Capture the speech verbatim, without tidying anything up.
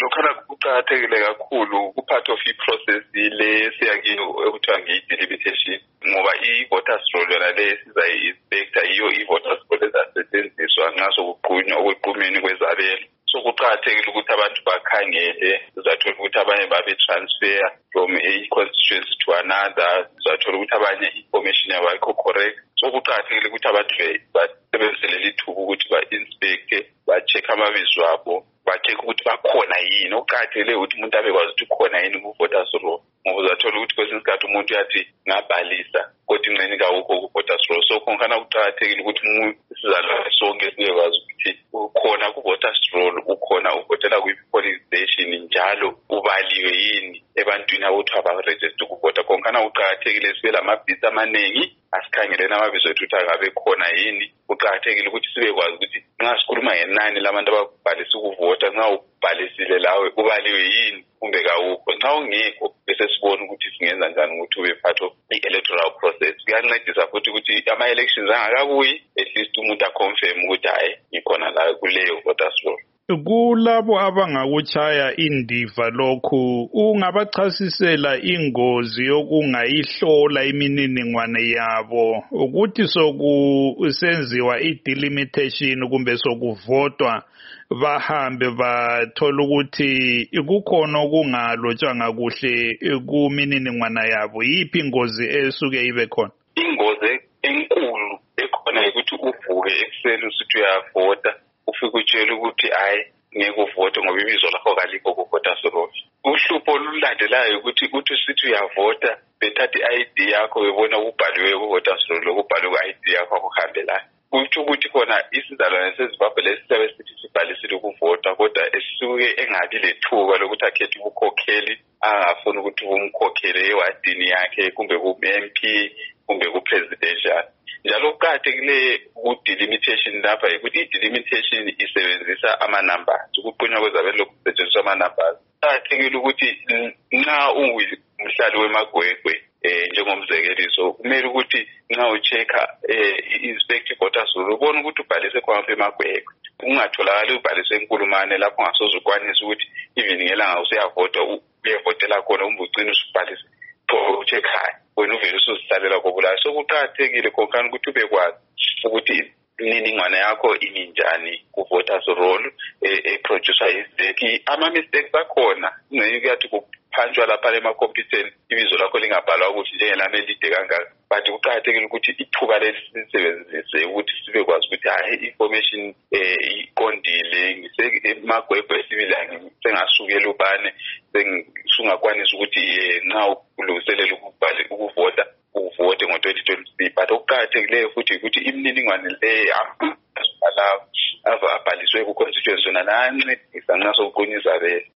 lokhana kuqakathekile kakhulu ku-part of i-process le siyakini ekuthiwa ngeyi-delimitation ngoba i-voters roll yona le sizayi-inspector yiyo i-voters roll ezasetshenziswa nxa sokuqunywa okwequmeni kwezabelo. So kuqakathekile ukuthi abantu bakhangele, sizathola ukuthi abanye babe-transfer from a constituency to another, sizathola ukuthi abanye i-information yabo ayikho correct. So kuqakathekile ukuthi abantu basebenzisele lithuba ukuthi ba-inspecte, ba-check amabizo abo, ba-check ukuthi bakhona yini. Okuqakathekile ukuthi umuntu abekwazi ukuthi ukhona yini ku-voters roll. Ngoba uzathola ukuthi kwesinye isikhathi umuntu uyathi ngabhalisa kodwa ingxenye kawukho ku-voters roll. So khona kuqakathekile ukuthi sizalwane sonke sibekwazi ukuthi ukhona ku-voters roll, ukhona uvotela kwi-polling station, njalo ubaliwe yini ebantwini abothiwa ba-register ukuvota. Khona kuqakathekile sibe lamabhisi amaningi asikhangeleni amabizo ethu ukuthi angabe khona yini. Kuqakathekile ukuthi sibekwazi ukuthi nxa sikhuluma ngenani labantu ababhalisa ukuvota, nxa ubhalisile lawe ubaliwe yini kumbe kawukho. Nxa ungekho bese sibona ukuthi singenza njani ukuthi ube part of i-electoral process. Kuyancedisa futhi ukuthi ama-elections angakabuyi, at least umuntu aconfirm ukuthi hayi ngikhona la kuleyo voters roll. Kulabo abangakutshaya indiva lokhu, ungabachasisela ingozi yokungayihlola imininingwane yabo ukuthi sokusenziwa i-delimitation kumbe sokuvotwa bahambe bathola ukuthi kukhona okungalotshwanga kuhle kumininingwana yabo. Yiphi ingozi esuke ibe khona? Ingozi enkulu ekhona ukuthi uvuke ekuseni usithi uyavota, ufike utshela ukuthi hayi ngeke uvote ngoba ibizo lakho kalikho ku-voters roll. Uhlupho olulandelayo ukuthi uthi usithi uyavota, bethatha i-I D yakho bebona kubhaliwe ku-voters roll, kubhaliwe ku-I D yakho akuhambelani. Kutsho ukuthi khona isizalwane seZimbabwe lesi siyabe sithi sibhalisile ukuvota kodwa esuke engabi lethuba lokuthi akhethe ubukhokheli, angafuni ukuthi bumkhokhele ewadini yakhe kumbe ku-M P kumbe ku-presidential. Njalo kuqakathekile ku-delimitation lapha ukuthi i-delimitation isebenzisa ama-numbers, ukuqunywa kwezabelo kusetshenziswa ama-numbers. Kuqakathekile ukuthi nxa ungumhlali weMagwegwe eh njengomzekeliso kumele ukuthi nxa uchecker eh i-inspect voters roll ubone ukuthi ubhalise khona eMagwegwe, ungatholakali ubhalise eNkulumane lapho ngasoze ukwanise ukuthi even ngelanga usuyavota uyevotela khona kumbe ugcine usubhalise uchecker wena uvele usuzihlalela kobulayo. So kuqakathekile khona ukuthi ubekwazi ukuthi imininingwane yakho ininjani ku-voters roll eproducer izeki. Ama-mistakes akhona ingxenye kuyathi kuphanjwa lapha emakhompyutheni ibizo lakho lingabhalwa ukuthi njengelami elide kangaka, but kuqakathekile ukuthi ithuba lesisebenzise ukuthi sibekwazi ukuthi hayi information iqondile, ngisemagwegwe sibili sengasukela ubane sengakwanisa ukuthi nxa ulungiselela ukuvota uvote ngo-twenty twenty-three. But okuqakathekileyo futhi ukuthi imininingwane le abhaliswe ku-constituency yona nancedisa nxa sokuqunywa izabelo.